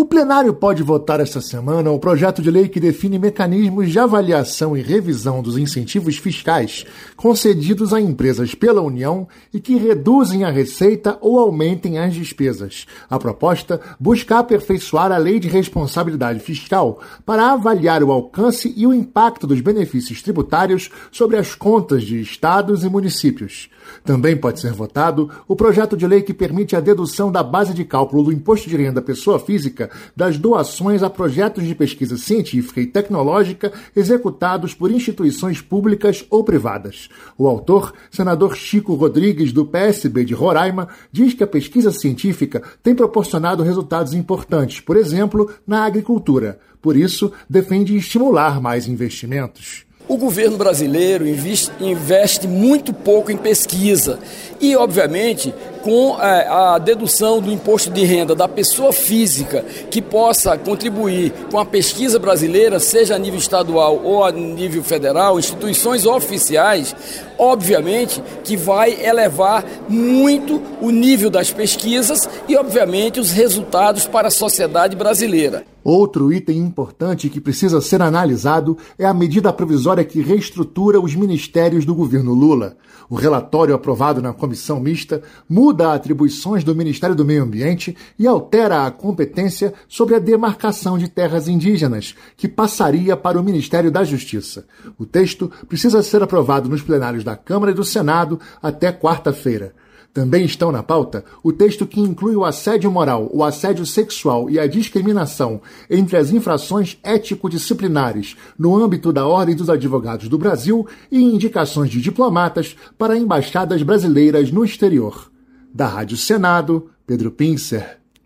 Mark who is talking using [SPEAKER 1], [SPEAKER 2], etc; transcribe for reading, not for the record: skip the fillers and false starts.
[SPEAKER 1] O plenário pode votar esta semana o projeto de lei que define mecanismos de avaliação e revisão dos incentivos fiscais concedidos a empresas pela União e que reduzem a receita ou aumentem as despesas. A proposta busca aperfeiçoar a Lei de Responsabilidade Fiscal para avaliar o alcance e o impacto dos benefícios tributários sobre as contas de estados e municípios. Também pode ser votado o projeto de lei que permite a dedução da base de cálculo do imposto de renda pessoa física das doações a projetos de pesquisa científica e tecnológica executados por instituições públicas ou privadas. O autor, senador Chico Rodrigues, do PSB de Roraima, diz que a pesquisa científica tem proporcionado resultados importantes, por exemplo, na agricultura. Por isso, defende estimular mais investimentos.
[SPEAKER 2] O governo brasileiro investe muito pouco em pesquisa e, obviamente, com a dedução do imposto de renda da pessoa física que possa contribuir com a pesquisa brasileira, seja a nível estadual ou a nível federal, instituições oficiais, obviamente que vai elevar muito o nível das pesquisas e, obviamente, os resultados para a sociedade brasileira.
[SPEAKER 1] Outro item importante que precisa ser analisado é a medida provisória que reestrutura os ministérios do governo Lula. O relatório aprovado na comissão mista muda atribuições do Ministério do Meio Ambiente e altera a competência sobre a demarcação de terras indígenas, que passaria para o Ministério da Justiça. O texto precisa ser aprovado nos plenários da Câmara e do Senado até quarta-feira. Também estão na pauta o texto que inclui o assédio moral, o assédio sexual e a discriminação entre as infrações ético-disciplinares no âmbito da Ordem dos Advogados do Brasil e indicações de diplomatas para embaixadas brasileiras no exterior. Da Rádio Senado, Pedro Pincer.